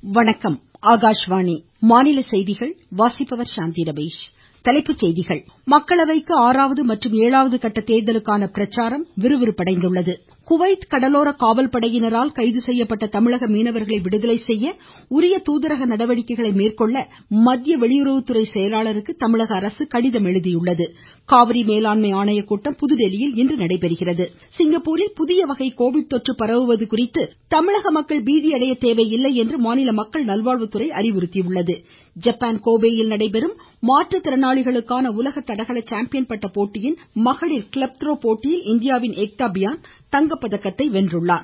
வணக்கம். ஆகாஷ்வாணி. மாநில செய்திகள் வாசிப்பவர் சாந்தி ரமேஷ். தலைப்புச் செய்திகள். மக்களவைக்கு 6வது மற்றும் 7வது கட்ட தேர்தலுக்கான பிரச்சாரம் விறுவிறுப்படைந்துள்ளது. குவைத் கடலோர காவல்படையினரால் கைது செய்யப்பட்ட தமிழக மீனவர்களை விடுதலை செய்ய உரிய தூதரக நடவடிக்கைகளை மேற்கொள்ள மத்திய வெளியுறவுத்துறை செயலாளருக்கு தமிழக அரசு கடிதம் எழுதியுள்ளது. காவிரி மேலாண்மை ஆணைய கூட்டம் புதுதில்லியில் இன்று நடைபெறுகிறது. சிங்கப்பூரில் புதிய வகை கோவிட் தொற்று பரவுவது குறித்து தமிழக மக்கள் பீதியடைய தேவையில்லை என்று மாநில மக்கள் நல்வாழ்வுத்துறை அறிவுறுத்தியுள்ளது. ஜப்பான் கோபேயில் நடைபெறும் மாற்றுத்திறனாளிகளுக்கான உலக தடகள சாம்பியன் பட்ட போட்டியின் மகளிர் கிளப் த்ரோ போட்டியில் இந்தியாவின் ஏக்தா பியான் தங்கப்பதக்கத்தை வென்றுள்ளார்.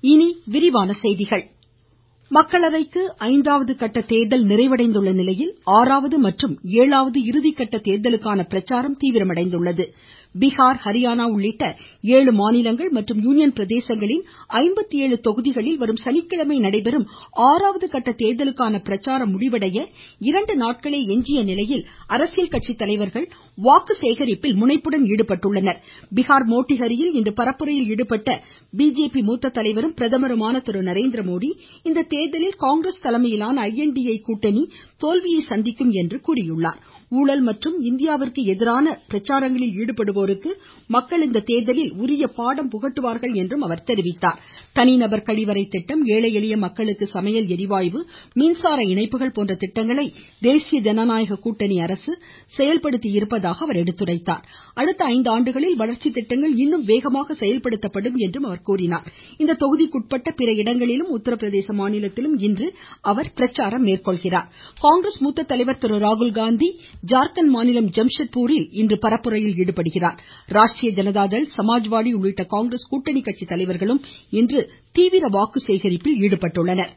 மக்களவைக்கு 5வது கட்ட தேர்தல் நிறைவடைந்துள்ள நிலையில் 6வது மற்றும் 7வது இறுதிக்கட்ட தேர்தலுக்கான பிரச்சாரம் தீவிரமடைந்துள்ளது. பீகார், ஹரியானா உள்ளிட்ட 7 மாநிலங்கள் மற்றும் யூனியன் பிரதேசங்களின் 57 தொகுதிகளில் வரும் சனிக்கிழமை நடைபெறும் 6வது கட்ட தேர்தலுக்கான பிரச்சாரம் முடிவடைய 2 நாட்களே எஞ்சிய நிலையில் அரசியல் கட்சி தலைவர்கள் வாக்கு சேகரிப்பில் முனைப்புடன் ஈடுபட்டுள்ளனர். பீகார் மோட்டிஹரியில் இன்று பரப்புரையில் ஈடுபட்ட பிஜேபி மூத்த தலைவரும் பிரதமருமான திரு நரேந்திரமோடி இந்த தேர்தலில் காங்கிரஸ் தலைமையிலான INDA கூட்டணி தோல்வியை சந்திக்கும் என்று கூறியுள்ளார். ஊழல் மற்றும் இந்தியாவிற்கு எதிரான பிரச்சாரங்களில் ஈடுபடுவோருக்கு மக்கள் இந்த தேர்தலில் உரிய பாடம் புகட்டுவார்கள் என்றும் அவர் தெரிவித்தார். தனிநபர் கழிவறை திட்டம், ஏழை எளிய மக்களுக்கு சமையல் எரிவாயு, மின்சார இணைப்புகள் போன்ற திட்டங்களை தேசிய ஜனநாயக கூட்டணி அரசு செயல்படுத்தி இருப்பதாக அவர் எடுத்துரைத்தார். அடுத்த 5 ஆண்டுகளில் வளர்ச்சி திட்டங்கள் இன்னும் வேகமாக செயல்படுத்தப்படும் என்றும் அவர் கூறினார். இந்த தொகுதிக்குட்பட்ட பிற இடங்களிலும் உத்தரப்பிரதேச மாநிலத்திலும் இன்று அவர் பிரச்சாரம் மேற்கொள்கிறார். காங்கிரஸ் மூத்த தலைவர் திரு ராகுல்காந்தி ஜார்க்கண்ட் மாநிலம் ஜம்ஷெட்பூரில் இன்று பரப்புரையில் ஈடுபடுகிறார். ராஷ்ட்ரிய ஜனதாதள், சமாஜ்வாடி உள்ளிட்ட காங்கிரஸ் கூட்டணி கட்சி தலைவர்களும் இன்று தீவிர வாக்கு சேகரிப்பில் ஈடுபட்டுள்ளனர்.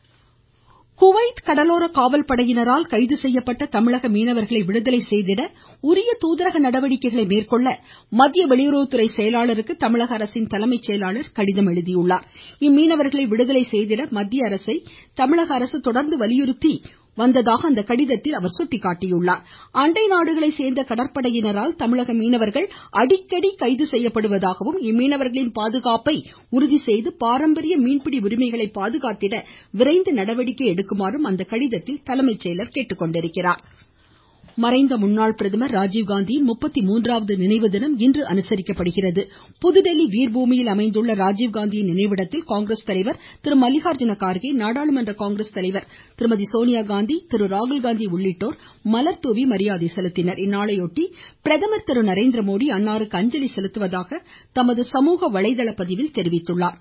குவைத் கடலோர காவல்படையினரால் கைது செய்யப்பட்ட தமிழக மீனவர்களை விடுதலை செய்திட உரிய தூதரக நடவடிக்கைகளை மேற்கொள்ள மத்திய வெளியுறவுத்துறை செயலாளருக்கு தமிழக அரசின் தலைமை செயலாளர் கடிதம் எழுதியுள்ளார். இம்மீனவர்களை விடுதலை செய்திட மத்திய அரசை தமிழக அரசு தொடர்ந்து வலியுறுத்தி வந்ததாக அந்த கடிதத்தில் அவர் சுட்டிக்காட்டியுள்ளார். அண்டை நாடுகளை சேர்ந்த கடற்படையினரால் தமிழக மீனவர்கள் அடிக்கடி கைது செய்யப்படுவதாகவும் இம்மீனவர்களின் பாதுகாப்பை உறுதி செய்து பாரம்பரிய மீன்பிடி உரிமைகளை பாதுகாத்திட விரைந்து நடவடிக்கை எடுக்குமாறும் அந்த கடிதத்தில் தலைமை செயலர் கேட்டுக்கொண்டிருக்கிறார். மறைந்த முன்னாள் பிரதமர் ராஜீவ்காந்தியின் 33வது நினைவு தினம் இன்று அனுசரிக்கப்படுகிறது. புதுதில்லி வீர்பூமியில் அமைந்துள்ள ராஜீவ்காந்தியின் நினைவிடத்தில் காங்கிரஸ் தலைவர் திரு மல்லிகார்ஜுன கார்கே, நாடாளுமன்ற காங்கிரஸ் தலைவர் திருமதி சோனியா காந்தி, திரு ராகுல்காந்தி உள்ளிட்டோர் மலர் தூவி மரியாதை செலுத்தினர். இந்நாளையொட்டி பிரதமர் திரு நரேந்திரமோடி அன்னாருக்கு அஞ்சலி செலுத்துவதாக தமது சமூக வலைதள பதிவில் தெரிவித்துள்ளார்.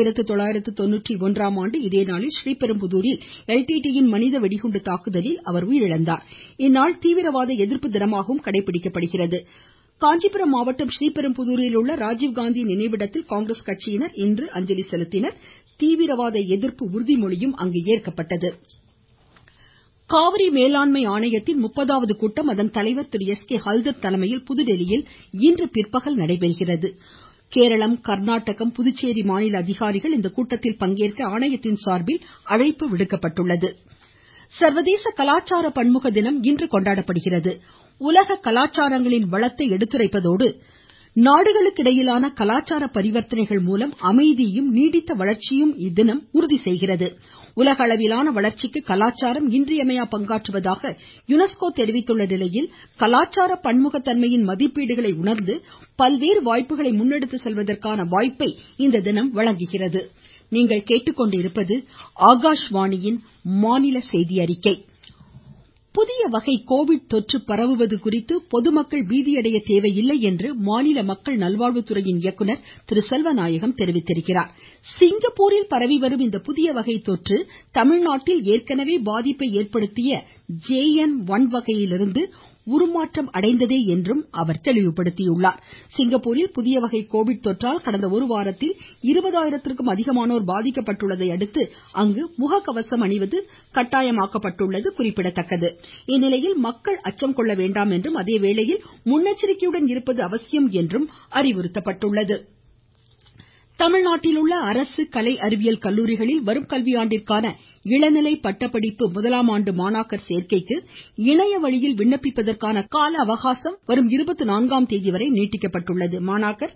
1991ஆம் ஆண்டு இதேநாளில் ஸ்ரீபெரும்புதூரில் LTTயின் மனித வெடிகுண்டு தாக்குதலில் அவர் உயிரிழந்தார். இந்நாள் தீவிரவாத எதிர்ப்பு தினமாகவும் கடைபிடிக்கப்படுகிறது. காஞ்சிபுரம் மாவட்டம் ஸ்ரீபெரும்புதூரில் உள்ள ராஜீவ்காந்தி நினைவிடத்தில் காங்கிரஸ் கட்சியினர் இன்று அஞ்சலி செலுத்தினர். தீவிரவாத எதிர்ப்பு உறுதிமொழியும் ஏற்கப்பட்டது. காவிரி மேலாண்மை ஆணையத்தின் 30வது கூட்டம் அதன் தலைவர் திரு SK ஹல்தர் தலைமையில் புதுதில்லியில் இன்று பிற்பகல் நடைபெறுகிறது. கேரளம், கர்நாடகம், புதுச்சேரி மாநில அதிகாரிகள் இந்த கூட்டத்தில் பங்கேற்க ஆணையத்தின் சார்பில் அழைப்பு விடுக்கப்பட்டுள்ளது. சர்வதேச கலாச்சார பன்முக தினம் இன்று கொண்டாடப்படுகிறது. உலக கலாச்சாரங்களின் வளத்தை எடுத்துரைப்பதோடு நாடுகளுக்கிடையிலான கலாச்சார பரிவர்த்தனைகள் மூலம் அமைதியும் நீடித்த வளர்ச்சியும் இத்தினம் உறுதி செய்கிறது. உலக அளவிலான வளர்ச்சிக்கு கலாச்சாரம் இன்றியமையா பங்காற்றுவதாக யுனெஸ்கோ தெரிவித்துள்ள நிலையில் கலாச்சார பன்முகத்தன்மையின் மதிப்பீடுகளை உணர்ந்து பல்வேறு வாய்ப்புகளை முன்னெடுத்து செல்வதற்கான வாய்ப்பை இந்த தினம் வழங்குகிறது. புதிய வகை கோவிட் தொற்று பரவுவது குறித்து பொதுமக்கள் பீதியடைய தேவையில்லை என்று மாநில மக்கள் நல்வாழ்வுத்துறையின் இயக்குனர் திரு செல்வநாயகம் தெரிவித்திருக்கிறார். சிங்கப்பூரில் பரவி வரும் இந்த புதிய வகை தொற்று தமிழ்நாட்டில் ஏற்கனவே பாதிப்பை ஏற்படுத்திய JN.1 வகையிலிருந்து உருமாற்றம் அடைந்ததே என்றும் அவர் தெளிவுபடுத்தியுள்ளார். சிங்கப்பூரில் புதிய வகை கோவிட் தொற்றால் கடந்த ஒரு வாரத்தில் 20,000த்திற்கும் அதிகமானோர் பாதிக்கப்பட்டுள்ளதை அடுத்து அங்கு முகக்கவசம் அணிவது கட்டாயமாக்கப்பட்டுள்ளது குறிப்பிடத்தக்கது. இந்நிலையில் மக்கள் அச்சம் கொள்ள வேண்டாம் என்றும் அதேவேளையில் முன்னெச்சரிக்கையுடன் இருப்பது அவசியம் என்றும் அறிவுறுத்தப்பட்டுள்ளது. தமிழ்நாட்டில் உள்ள அரசு கலை அறிவியல் கல்லூரிகளில் வரும் கல்வியாண்டிற்கான இளநிலை பட்டப்படிப்பு முதலாம் ஆண்டு மாணாக்கர் சேர்க்கைக்கு இணைய வழியில் விண்ணப்பிப்பதற்கான கால அவகாசம் வரும் 24ஆம் தேதி வரை நீட்டிக்கப்பட்டுள்ளது. மாணாக்கர்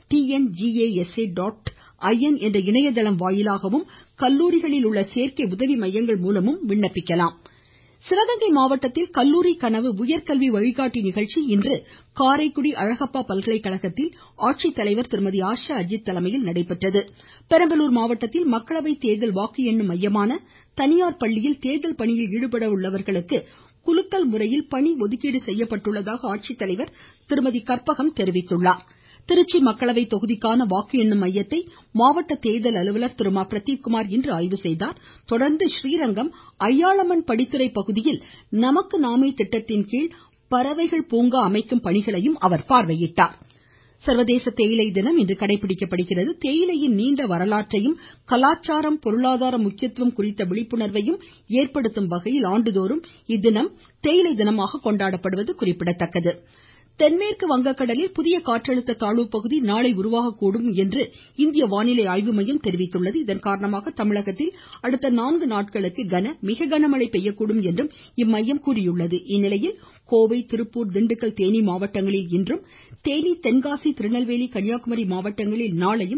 tngasa.in என்ற இணையதளம் வாயிலாகவும் கல்லூரிகளில் உள்ள சேர்க்கை உதவி மையங்கள் மூலமும் விண்ணப்பிக்கலாம். சிவகங்கை மாவட்டத்தில் கல்லூரி கனவு உயர்கல்வி வழிகாட்டி நிகழ்ச்சி இன்று காரைக்குடி அழகப்பா பல்கலைக்கழகத்தில் ஆட்சித்தலைவர் திருமதி ஆஷா அஜித் தலைமையில் நடைபெற்றது. பெரம்பலூர் மாவட்டத்தில் மக்களவை தேர்தல் வாக்கு எண்ணும் மையமான தனியார் பள்ளியில் தேர்தல் பணியில் ஈடுபட உள்ளவர்களுக்கு குலுக்கல் முறையில் பணி ஒதுக்கீடு செய்யப்பட்டுள்ளதாக ஆட்சித்தலைவர் திருமதி கற்பகம் தெரிவித்துள்ளார். திருச்சி மக்களவை தொகுதிக்கான வாக்கு எண்ணும் மையத்தை மாவட்ட தேர்தல் அலுவலர் திரு மா பிரதீப்குமார் இன்று ஆய்வு செய்தார். தொடர்ந்து ஸ்ரீரங்கம் ஐயாளம்மன் படித்துறை பகுதியில் நமக்கு நாமே திட்டத்தின் கீழ் பறவைகள் பூங்கா அமைக்கும் பணிகளையும் அவர் பார்வையிட்டார். சர்வதேச தேயிலை தினம் இன்று கடைபிடிக்கப்படுகிறது. தேயிலையின் நீண்ட வரலாற்றையும் கலாச்சாரம் பொருளாதார முக்கியத்துவம் குறித்த விழிப்புணர்வையும் ஏற்படுத்தும் வகையில் ஆண்டுதோறும் இத்தினம் தேயிலை தினமாக கொண்டாடப்படுவது குறிப்பிடத்தக்கது. தென்மேற்கு வங்கக்கடலில் புதிய காற்றழுத்த தாழ்வு பகுதி நாளை உருவாகக்கூடும் என்று இந்திய வானிலை ஆய்வு மையம் தெரிவித்துள்ளது. இதன் காரணமாக தமிழகத்தில் அடுத்த 4 நாட்களுக்கு மிக கனமழை பெய்யக்கூடும் என்றும் இம்மையம் கூறியுள்ளது. இந்நிலையில் கோவை, திருப்பூர், திண்டுக்கல், தேனி மாவட்டங்களில் இன்றும், தேனி, தென்காசி, திருநெல்வேலி, கன்னியாகுமரி மாவட்டங்களில் நாளையும்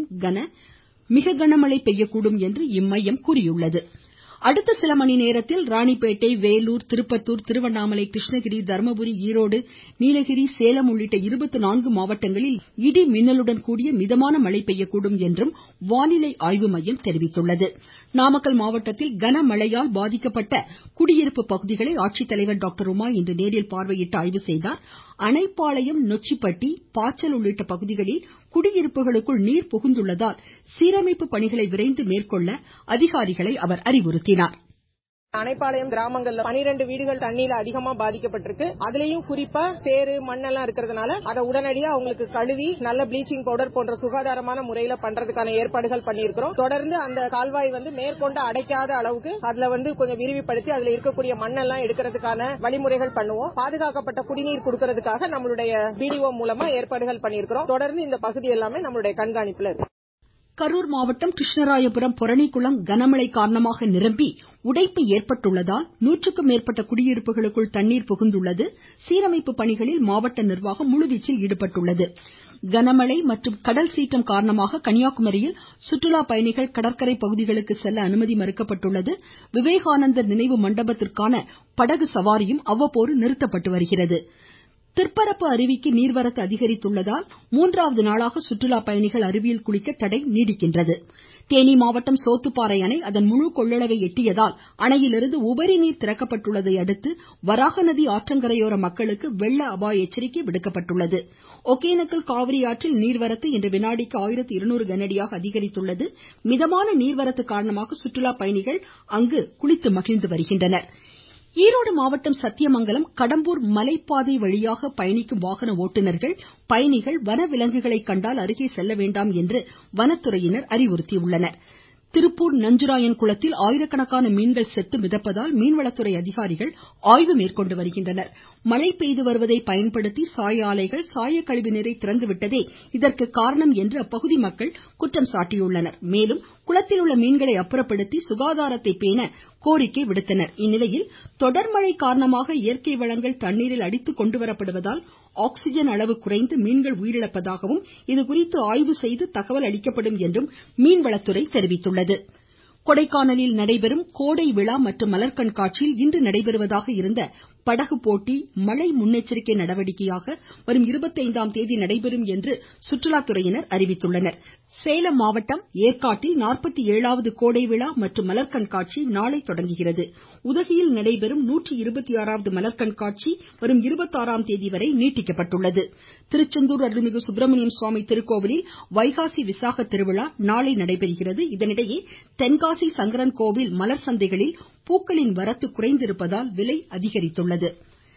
மிக கனமழை பெய்யக்கூடும் என்று இம்மையம் கூறியுள்ளது. அடுத்த சில மணி நேரத்தில் ராணிப்பேட்டை, வேலூர், திருப்பத்தூர், திருவண்ணாமலை, கிருஷ்ணகிரி, தர்மபுரி, ஈரோடு, நீலகிரி, சேலம் உள்ளிட்ட 24 மாவட்டங்களில் இடி மின்னலுடன் கூடிய மிதமான மழை பெய்யக்கூடும் என்றும் வானிலை ஆய்வு மையம் தெரிவித்துள்ளது. நாமக்கல் மாவட்டத்தில் கனமழையால் பாதிக்கப்பட்ட குடியிருப்பு பகுதிகளை ஆட்சித்தலைவர் டாக்டர் உமா இன்று நேரில் பார்வையிட்டு ஆய்வு செய்தார். அணைப்பாளையம், நொச்சிப்பட்டி, பாச்சல் உள்ளிட்ட பகுதிகளில் குடியிருப்புகளுக்குள் நீர் புகுந்துள்ளதால் சீரமைப்பு பணிகளை விரைந்து மேற்கொள்ள அதிகாரிகளை அவர் அறிவுறுத்தினார். அணைப்பாளையம் கிராமங்கள்ல 12 வீடுகள் தண்ணியில அதிகமா பாதிக்கப்பட்டிருக்கு. அதுலயும் குறிப்பா சேறு, மண்ணெல்லாம் இருக்கிறதுனால அதை உடனடியா அவங்களுக்கு கழுவி நல்ல ப்ளீச்சிங் பவுடர் போன்ற சுகாதாரமான முறையில பண்றதுக்கான ஏற்பாடுகள் பண்ணியிருக்கிறோம். தொடர்ந்து அந்த கால்வாய் மேற்கொண்டு அடைக்காத அளவுக்கு அதுல கொஞ்சம் விரிவுபடுத்தி அதுல இருக்கக்கூடிய மண்ணெல்லாம் எடுக்கிறதுக்கான வழிமுறைகள் பண்ணுவோம். பாதுகாக்கப்பட்ட குடிநீர் கொடுக்கறதுக்காக நம்மளுடைய பிடிஓ மூலமா ஏற்பாடுகள் பண்ணியிருக்கிறோம். தொடர்ந்து இந்த பகுதி எல்லாமே நம்மளுடைய கண்காணிப்புல இருக்கு. கரூர் மாவட்டம் கிருஷ்ணராயபுரம் பொரணிக்குளம் கனமழை காரணமாக நிரம்பி உடைப்பு ஏற்பட்டுள்ளதால் 100க்கும் மேற்பட்ட குடியிருப்புகளுக்குள் தண்ணீர் புகுந்துள்ளது. சீரமைப்பு பணிகளில் மாவட்ட நிர்வாகம் முழுவீச்சில் ஈடுபட்டுள்ளது. கனமழை மற்றும் கடல் சீற்றம் காரணமாக கன்னியாகுமரியில் சுற்றுலா பயணிகள் கடற்கரை பகுதிகளுக்கு செல்ல அனுமதி மறுக்கப்பட்டுள்ளது. விவேகானந்தர் நினைவு மண்டபத்திற்கான படகு சவாரியும் அவ்வப்போது நிறுத்தப்பட்டு வருகிறது. திற்பரப்பு அருவிக்கு நீர்வரத்து அதிகரித்துள்ளதால் 3வது நாளாக சுற்றுலா பயணிகள் அருவியில் குளிக்க தடை நீடிக்கின்றது. தேனி மாவட்டம் சோத்துப்பாறை அணை அதன் முழு கொள்ளளவை எட்டியதால் அணையிலிருந்து உபரி நீர் திறக்கப்பட்டுள்ளதை அடுத்து வராக நதி ஆற்றங்கரையோர மக்களுக்கு வெள்ள அபாய எச்சரிக்கை விடுக்கப்பட்டுள்ளது. ஒகேனக்கல் காவிரி ஆற்றில் நீர்வரத்து இன்று வினாடிக்கு 1200 கனஅடியாக அதிகரித்துள்ளது. மிதமான நீர்வரத்து காரணமாக சுற்றுலா பயணிகள் அங்கு குளித்து மகிழ்ந்து வருகின்றனர். ஈரோடு மாவட்டம் சத்தியமங்கலம், கடம்பூர் மலைப்பாதை வழியாக பயணிக்கும் வாகன ஓட்டுநர்கள், பயணிகள் வனவிலங்குகளை கண்டால் அருகே செல்ல வேண்டாம் என்று வனத்துறையினர் அறிவுறுத்தியுள்ளனர். திருப்பூர் நஞ்சுராயன் குளத்தில் ஆயிரக்கணக்கான மீன்கள் செத்து மிதப்பதால் மீன்வளத்துறை அதிகாரிகள் ஆய்வு மேற்கொண்டு வருகின்றனர். மழை பெய்து வருவதை பயன்படுத்தி சாய ஆலைகள் சாயக்கழிவு நீரை திறந்துவிட்டதே இதற்கு காரணம் என்று அப்பகுதி மக்கள் குற்றம் சாட்டியுள்ளனர். மேலும் குளத்தில் உள்ள மீன்களை அப்புறப்படுத்தி சுகாதாரத்தை பேண கோரிக்கை விடுத்தனர். இந்நிலையில் தொடர் மழை காரணமாக இயற்கை வளங்கள் தண்ணீரில் அடித்து கொண்டுவரப்படுவதால் ஆக்சிஜன் அளவு குறைந்து மீன்கள் உயிரிழப்பதாகவும், இதுகுறித்து ஆய்வு செய்து தகவல் அளிக்கப்படும் என்றும் மீன்வளத்துறை தெரிவித்துள்ளது. கொடைக்கானலில் நடைபெறும் கோடை விழா மற்றும் மலர் கண்காட்சியில் இன்று நடைபெறுவதாக இருந்த படகு போட்டி மழை முன்னெச்சரிக்கை நடவடிக்கையாக வரும் 25ஆம் தேதி நடைபெறும் என்று சுற்றுலாத்துறையினர் அறிவித்துள்ளனர். சேலம் மாவட்டம் ஏற்காட்டில் 47வது கோடை விழா மற்றும் மலர் கண்காட்சி நாளை தொடங்குகிறது. உதகையில் நடைபெறும் 126வது மலர் கண்காட்சி வரும் 26ஆம் தேதி வரை நீட்டிக்கப்பட்டுள்ளது. திருச்செந்தூர் அருள்மிகு சுப்பிரமணியம் சுவாமி திருக்கோவிலில் வைகாசி விசாக திருவிழா நாளை நடைபெறுகிறது. இதனிடையே தென்காசி சங்கரன் கோவில் மலர் சந்தைகளில் பூக்களின் வரத்து குறைந்திருப்பதால் விலை அதிகரித்துள்ளது.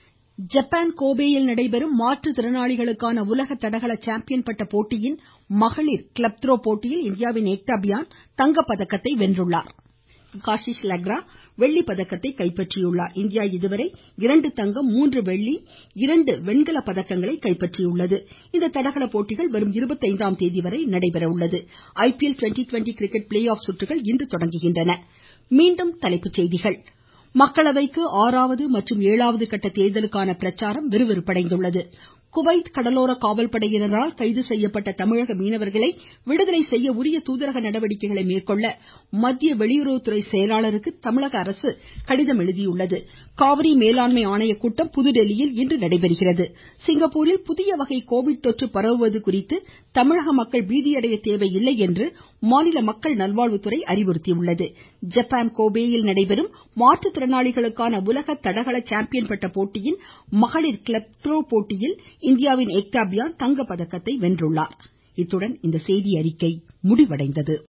ஜப்பான் கோபேயில் நடைபெறும் மாற்றுத்திறனாளிகளுக்கான உலக தடகள சாம்பியன் பட்ட போட்டியின் மகளிர் கிளப் த்ரோ போட்டியில் இந்தியாவின் ஏக்தா பியான் தங்கப்பதக்கத்தை வென்றுள்ளார். காஷிஷ் லக்ரா வெள்ளி பதக்கத்தை கைப்பற்றியுள்ளார். இந்தியா இதுவரை 2 தங்கம், 3 வெள்ளி, 2 வெண்கல பதக்கங்களை கைப்பற்றியுள்ளது. இந்த தடகள போட்டிகள் வரும் 25ஆம் தேதி வரை நடைபெற உள்ளது. IPL 2020 கிரிக்கெட் பிளே ஆஃப் சுற்றுகள் இன்று தொடங்குகின்றன. மீண்டும் தலைப்புச் செய்திகள். மக்களவைக்கு 6வது மற்றும் 7வது கட்ட தேர்தலுக்கான பிரச்சாரம் விறுவிறுப்படைந்துள்ளது. குவைத் கடலோர காவல்படையினரால் கைது செய்யப்பட்ட தமிழக மீனவர்களை விடுதலை செய்ய உரிய தூதரக நடவடிக்கைகளை மேற்கொள்ள மத்திய வெளியுறவுத்துறை செயலாளருக்கு தமிழக அரசு கடிதம் எழுதியுள்ளது. காவிரி மேலாண்மை ஆணைய கூட்டம் புதுதில்லியில் இன்று நடைபெறுகிறது. சிங்கப்பூரில் புதிய வகை கோவிட் தொற்று பரவுவது குறித்து தமிழக மக்கள் பீதியடைய தேவையில்லை என்று மாநில மக்கள் நல்வாழ்வுத்துறை அறிவுறுத்தியுள்ளது. ஜப்பான் கோபேயில் நடைபெறும் மாற்றுத்திறனாளிகளுக்கான உலக தடகள சாம்பியன் பட்ட போட்டியின் மகளிர் கிளப் த்ரோ போட்டியில் இந்தியாவின் ஏக்தா பியான் தங்கப்பதக்கத்தை வென்றுள்ளார். இத்துடன் இந்த செய்தியறிக்கை முடிவடைந்தது.